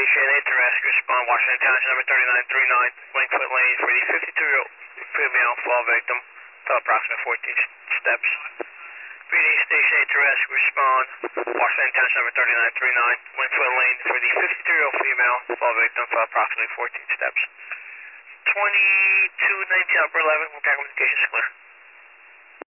Station 8 to rescue, respond Washington Township number 3939, Blankfoot Lane for the 52-year-old female fall victim, fell approximately 14 steps. PD Station 8 to rescue, respond Washington Township number 3939, Blankfoot Lane for the 52-year-old female fall victim, fell approximately 14 steps. 2219 upper 11, contact communications clear.